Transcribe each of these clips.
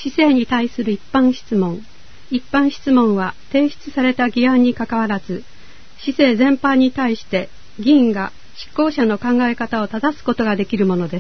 市政に対する一般質問。一般質問は提出された議案にかかわらず、市政全般に対して議員が執行者の考え方を正すことができるものです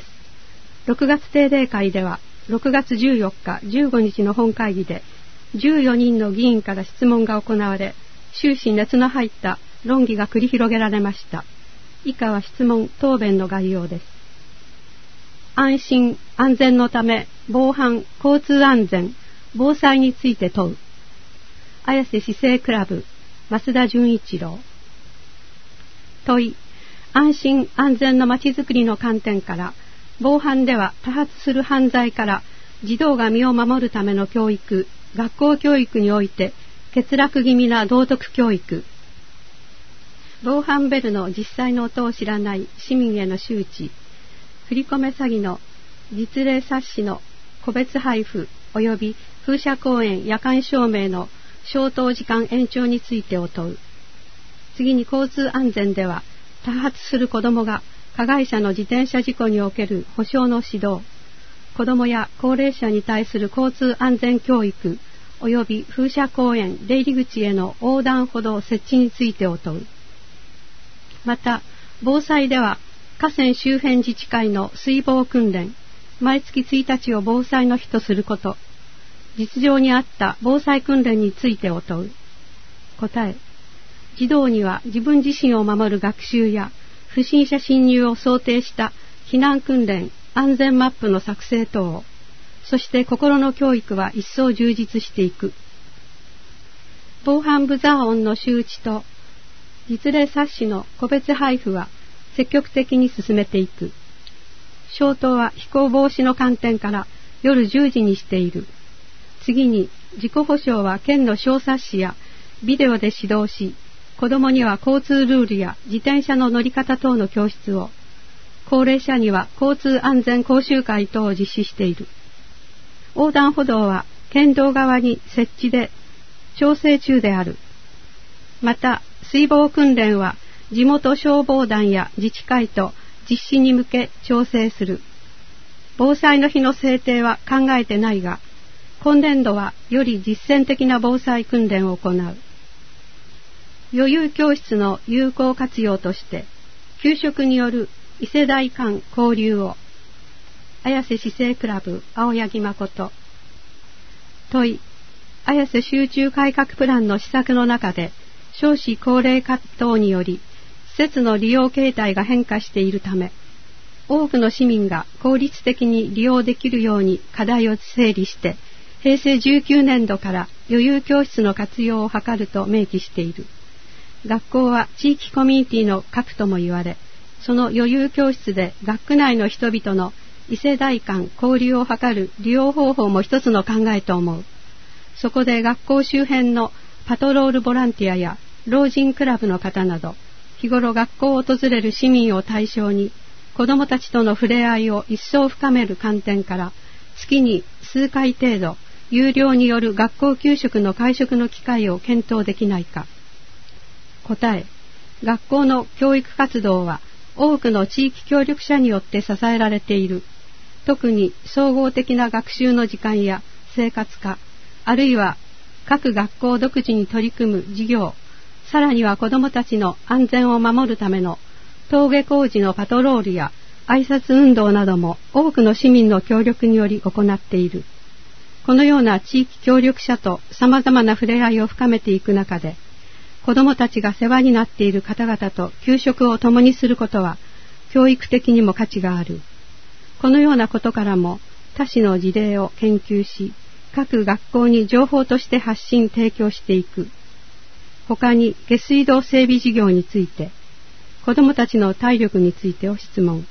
。6月定例会では、6月14日、15日の本会議で、14人の議員から質問が行われ、終始熱の入った論議が繰り広げられました。以下は質問・答弁の概要です。安心・安全のため、防犯・交通安全・防災について問う。綾瀬市政クラブ、増田純一郎。問い、安心・安全のまちづくりの観点から、防犯では多発する犯罪から児童が身を守るための教育、学校教育において欠落気味な道徳教育。防犯ベルの実際の音を知らない市民への周知、振り込め詐欺の実例冊子の個別配布及び風車公園夜間照明の消灯時間延長についてを問う。次に交通安全では多発する子どもが加害者の自転車事故における補償の指導、子どもや高齢者に対する交通安全教育及び風車公園出入り口への横断歩道設置についてを問う。また、防災では河川周辺自治会の水防訓練、毎月1日を防災の日とすること、実情に合った防災訓練についてを問う。答え、児童には自分自身を守る学習や不審者侵入を想定した避難訓練、安全マップの作成等を、そして心の教育は一層充実していく。防犯ブザー音の周知と実例冊子の個別配布は積極的に進めていく。消灯は非行防止の観点から夜10時にしている。次に自己保障は県の小冊子やビデオで指導し、子どもには交通ルールや自転車の乗り方等の教室を、高齢者には交通安全講習会等を実施している。横断歩道は県道側に設置で調整中である。また、水防訓練は地元消防団や自治会と実施に向け調整する。防災の日の制定は考えてないが、今年度はより実践的な防災訓練を行う。余裕教室の有効活用として、給食による異世代間交流を。綾瀬市政クラブ、青柳誠。問い、綾瀬集中改革プランの施策の中で、少子高齢化等により、施設の利用形態が変化しているため、多くの市民が効率的に利用できるように課題を整理して、平成19年度から余裕教室の活用を図ると明記している。学校は地域コミュニティの核とも言われ、その余裕教室で学区内の人々の異世代間交流を図る利用方法も一つの考えと思う。そこで学校周辺のパトロールボランティアや老人クラブの方など、日頃学校を訪れる市民を対象に、子どもたちとの触れ合いを一層深める観点から、月に数回程度、有料による学校給食の会食の機会を検討できないか。答え、学校の教育活動は多くの地域協力者によって支えられている。特に総合的な学習の時間や生活化、あるいは各学校独自に取り組む事業、さらには子どもたちの安全を守るための登下校時のパトロールや挨拶運動なども多くの市民の協力により行っている。このような地域協力者と様々な触れ合いを深めていく中で、子どもたちが世話になっている方々と給食を共にすることは教育的にも価値がある。このようなことからも他市の事例を研究し、各学校に情報として発信提供していく。他に下水道整備事業について、子どもたちの体力についてを質問。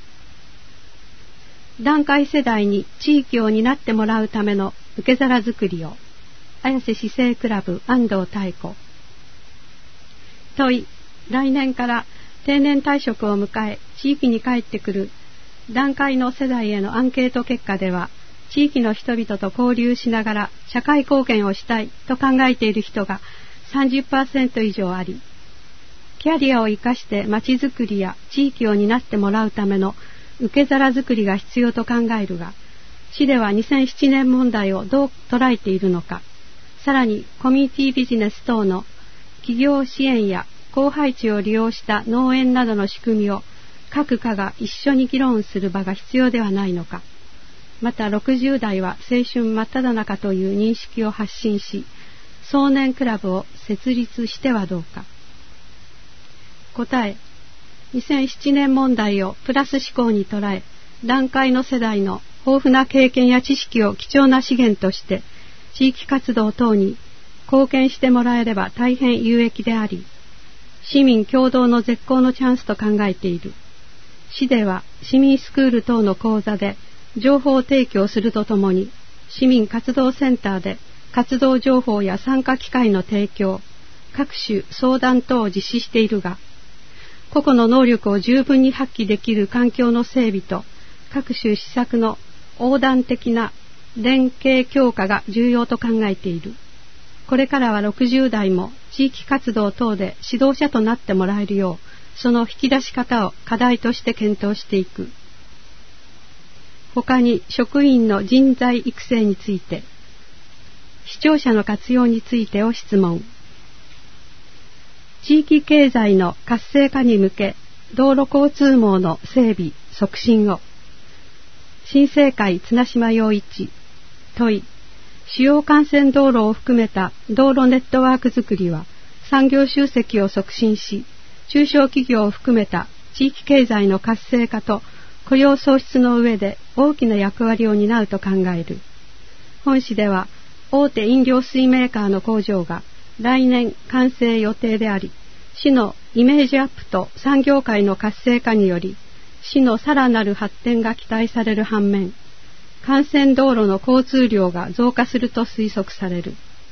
団塊世代に地域を担ってもらうための受け皿づくりを。綾瀬市政クラブ、安藤妙子。問い、来年から定年退職を迎え地域に帰ってくる団塊の世代へのアンケート結果では、地域の人々と交流しながら社会貢献をしたいと考えている人が 30% 以上あり、キャリアを生かしてまちづくりや地域を担ってもらうための受け皿づくりが必要と考えるが、 市では2007年問題をどう捉えているのか、さらにコミュニティビジネス等の企業支援や荒廃地を利用した農園などの仕組みを各課が一緒に議論する場が必要ではないのか、また60代は青春真っ只中という認識を発信し、少年クラブを設立してはどうか。答え、2007年問題をプラス思考に捉え、団塊の世代の豊富な経験や知識を貴重な資源として地域活動等に貢献してもらえれば大変有益であり、市民共同の絶好のチャンスと考えている。市では市民スクール等の講座で情報提供するとともに、市民活動センターで活動情報や参加機会の提供、各種相談等を実施しているが、個々の能力を十分に発揮できる環境の整備と各種施策の横断的な連携強化が重要と考えている。これからは60代も地域活動等で指導者となってもらえるよう、その引き出し方を課題として検討していく。他に職員の人材育成について、視聴者の活用についてを質問。地域経済の活性化に向け、道路交通網の整備促進を。新生会綱島陽一問い、主要幹線道路を含めた道路ネットワークづくりは産業集積を促進し、中小企業を含めた地域経済の活性化と雇用創出の上で大きな役割を担うと考える。本市では大手飲料水メーカーの工場が来年完成予定であり、市のイメージアップと産業界の活性化により市のさらなる発展が期待される反面、幹線道路の交通量が増加すると推測される。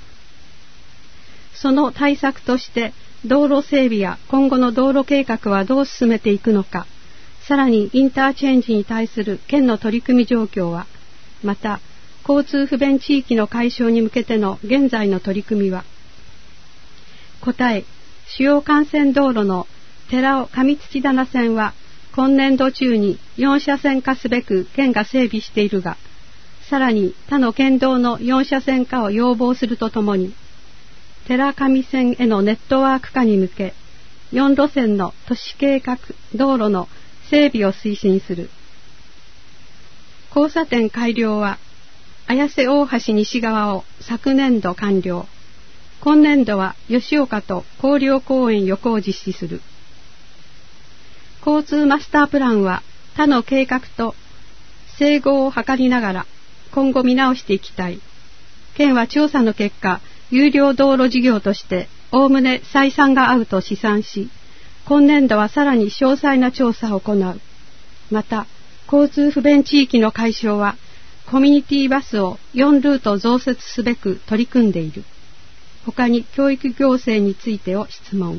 その対策として道路整備や今後の道路計画はどう進めていくのか、さらにインターチェンジに対する県の取り組み状況は、また交通不便地域の解消に向けての現在の取り組みは。答え、主要幹線道路の寺尾上土棚線は今年度中に4車線化すべく県が整備しているが、さらに他の県道の4車線化を要望するとともに、寺上線へのネットワーク化に向け、4路線の都市計画道路の整備を推進する。交差点改良は、綾瀬大橋西側を昨年度完了。今年度は吉岡と広陵公園横を実施する。交通マスタープランは他の計画と整合を図りながら今後見直していきたい。県は調査の結果、有料道路事業としておおむね採算が合うと試算し、今年度はさらに詳細な調査を行う。また、交通不便地域の解消は、コミュニティバスを4ルート増設すべく取り組んでいる。他に教育行政についてを質問。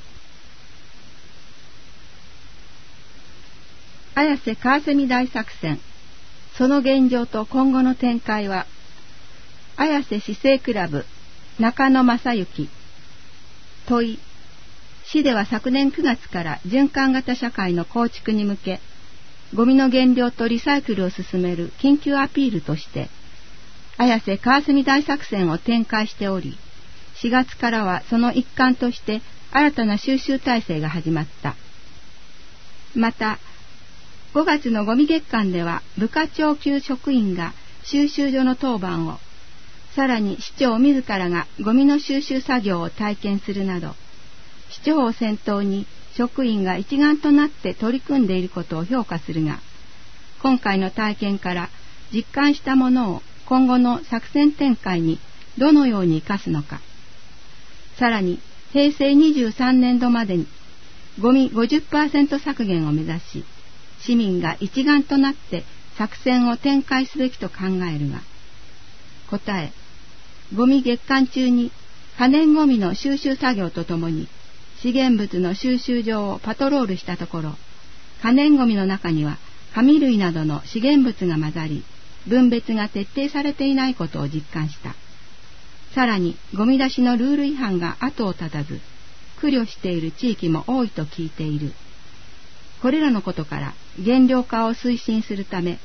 綾瀬川蝉大作戦、その現状と今後の展開は。綾瀬市政クラブ中野正幸問い、市では昨年9月から循環型社会の構築に向け、ゴミの減量とリサイクルを進める緊急アピールとして綾瀬川蝉大作戦を展開しており、4月からはその一環として新たな収集体制が始まった。また5月のゴミ月間では部課長級職員が収集所の当番を、さらに市長自らがゴミの収集作業を体験するなど、市長を先頭に職員が一丸となって取り組んでいることを評価するが、今回の体験から実感したものを今後の作戦展開にどのように生かすのか、さらに平成23年度までにゴミ 50% 削減を目指し、市民が一丸となって作戦を展開すべきと考えるが、答え、ゴミ月間中に可燃ゴミの収集作業とともに資源物の収集場をパトロールしたところ、可燃ゴミの中には紙類などの資源物が混ざり、分別が徹底されていないことを実感した。さらにゴミ出しのルール違反が後を絶たず、苦慮している地域も多いと聞いている。これらのことから減量化を推進するため、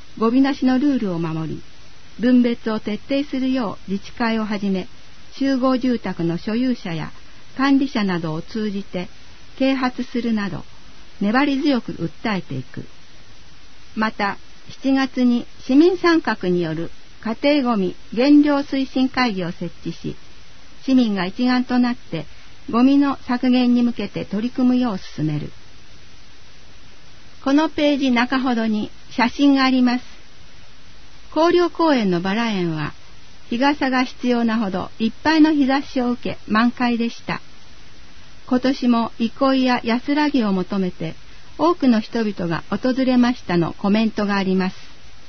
ゴミ出しのルールを守り、分別を徹底するよう自治会をはじめ、集合住宅の所有者や管理者などを通じて啓発するなど、粘り強く訴えていく。また、7月に市民参画による家庭ゴミ減量推進会議を設置し、市民が一丸となってゴミの削減に向けて取り組むよう進める。このページ中ほどに写真があります。広陵公園のバラ園は日傘が必要なほどいっぱいの日差しを受け満開でした。今年も憩いや安らぎを求めて多くの人々が訪れましたのコメントがあります。